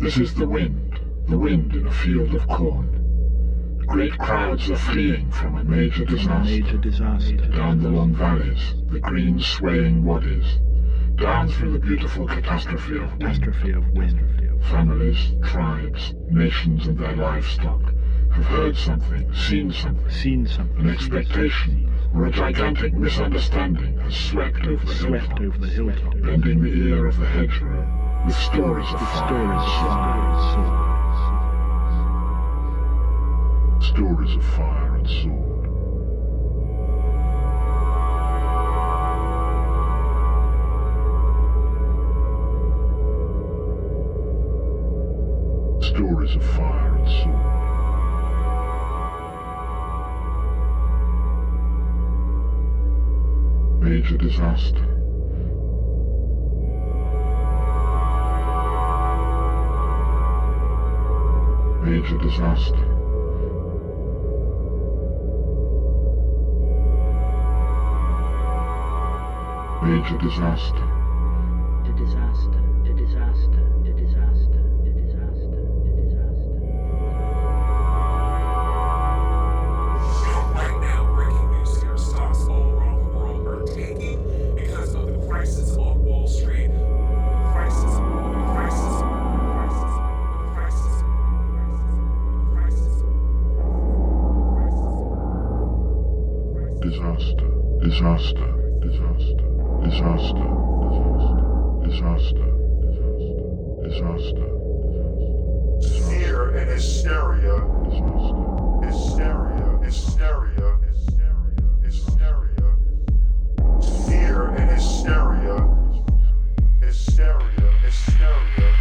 This is the wind in a field of corn. Great crowds are fleeing from a major disaster. Down the long valleys, the green swaying waddies, down through the beautiful catastrophe of wind. Families, tribes, nations and their livestock have heard something, seen something. An expectation or a gigantic misunderstanding has swept over the hilltop, bending the ear of the hedgerow with stories of fire and sword. Stories of fire and sword. Stories of fire and sword. Major disaster. Major disaster. Major disaster. A disaster. A disaster. A disaster. A disaster. A disaster. Right now, breaking news here. Stocks all around the world are tanking because of the crisis on Wall Street. Disaster. Disaster. Disaster. Disaster. Disaster. Disaster. Disaster. Fear and hysteria. Hysteria. Hysteria. Hysteria. Fear and hysteria. Hysteria. Hysteria.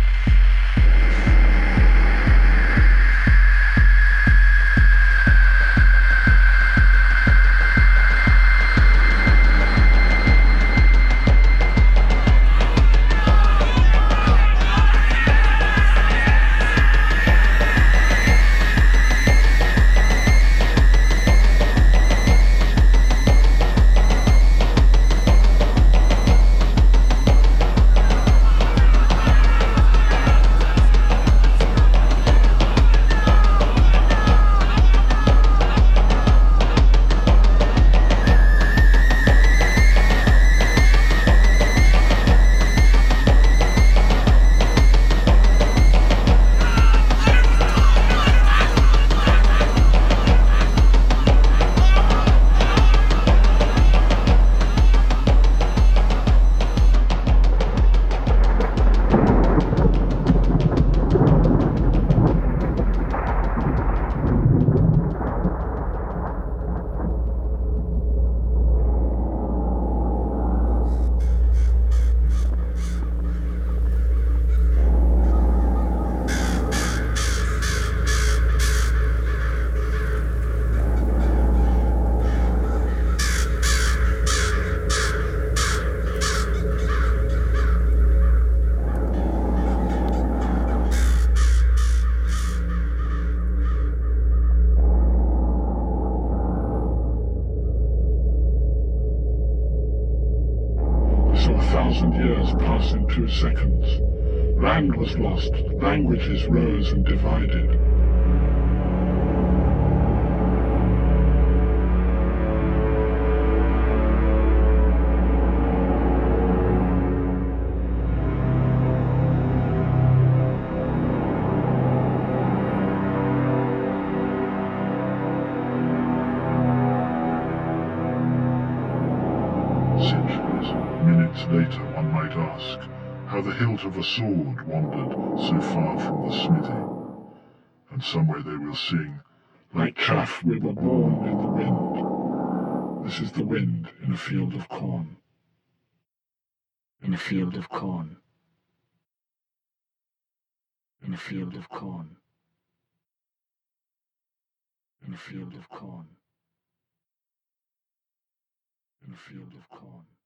So 1,000 years pass in 2 seconds. Land was lost, languages rose and divided. Centuries, minutes later, one might ask how the hilt of a sword wandered so far from the smithy. And somewhere they will sing, like chaff we were born in the wind. This is the wind in a field of corn. In a field of corn. In a field of corn. In a field of corn. In a field of corn.